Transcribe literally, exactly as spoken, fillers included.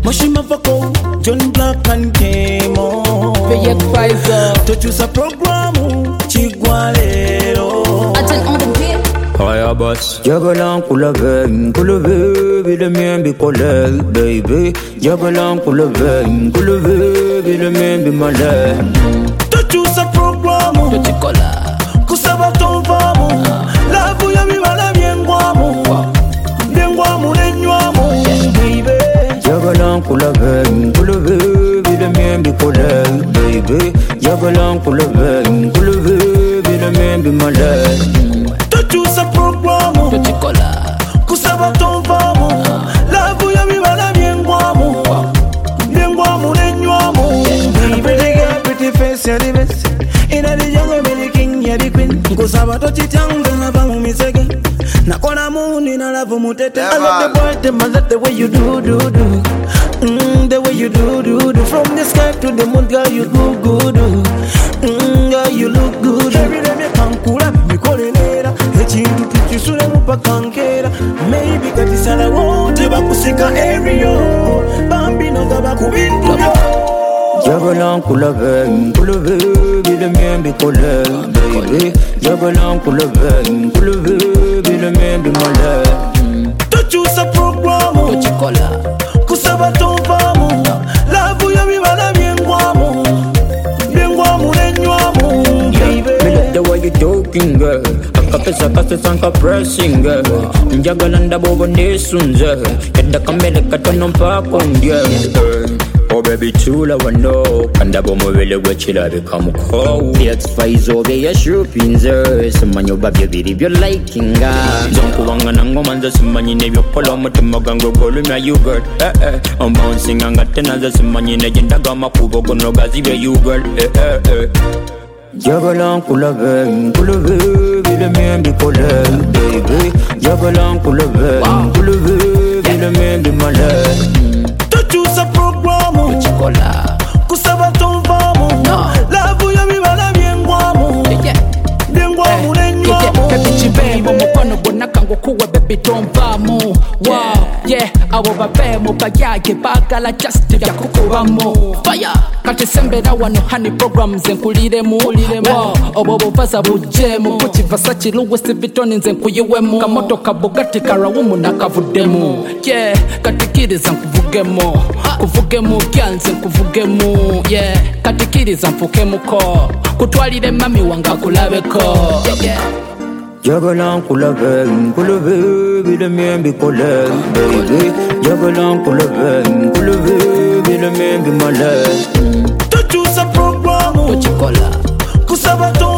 Mashima Fako, John Black and Kemo. Payek Pfizer. To choose a program, Chigualero. Attend on the beat. Hiya boss. Jagalan kulave, kulave, bile mien bi collègue, baby. Jagalan kulave, kulave, bile mien bi malé. To choose a program, Chikola. Kusaba ton famo. La vuya mi mala bien guamo. Bien guamo le nyamo, baby. Jagalan kulave, kulave, bile mien bi collègue, baby. Jagalan kulave, kulave, bile mien bi malé. Choose a program, Chikola. Kusaba ton famo. La vuya mi mala bien guamo. Bien guamo le nyamo. Pretty girl, pretty face, you're the best. Inna the jungle, me the king, you're the queen. Kusaba to chitang, then I bang me second. Na kona moon, inna love mutete. I love the boy, them I love the way you do, do, do. Mm, the way you do, do, do. From the sky to the moon, girl, you look good, do. Mm, girl, you look good. Every day me kankura, me kolenera. Echintu tukisule mupakankera. Maybe katisala wote bakusika area. Bambino tabakubintu yo. Jagalan kulave, kulave, bile mien bi collègue, baby. Jagalan kulave, kulave, bile mien bi malé. To choose a program, Chikola. Kusaba ton famo. La vuya mi bala bien guamo. Bien guamo le nyamo, baby. Me love the way you talking, girl. Akapesa kase sanka pressing, girl. Jagalan da bobo nesunze. Yada kamele katono pa kondye. Oh baby, chula wano. Kanda bomo wele wechila become cold. The X-Files over your shoppingers. Simanyo babya biri byo liking ga. Zonku wanga nango manza simanyi ne byo polo mutima gango golu mya you girl. Eh eh. I'm bouncing anga tena za simanyi ne jinda gama kubo kono gazi be you girl. Eh eh eh. Jagalan kulave, kulave, bile mien bi collègue, baby. Jagalan kulave, kulave, bile mien bi malé. To choose a program, Chikola. Kusaba ton famo. La vuya mi bala bien guamo. Bien guamo le nyamo. Baby chibembo mukono bonakango kuwa baby tombamo. Wow, yeah, abo babemo bayage bagala just ya kukubamo. Fire, kati sembera wano honey programs enkuliremu. Wow, obo bovaza bujemu. Kuchi Versace Louis Vuitton nze nkuyiwemu. Kamoto kabugatti karawumu nakavuddemu. Yeah, katikiriza nkuvugemo. Kuvugemu kyanze nkuvugemu. Yeah, katikiriza nfukemuko. Kutwalire mami wanga kulabeko. Yeah, yeah. Jagalan kulave, kulave, bile mien bi collègue, baby. Jagalan kulave, kulave, bile mien bi malé. To choose a program, Chikola. Kusaba ton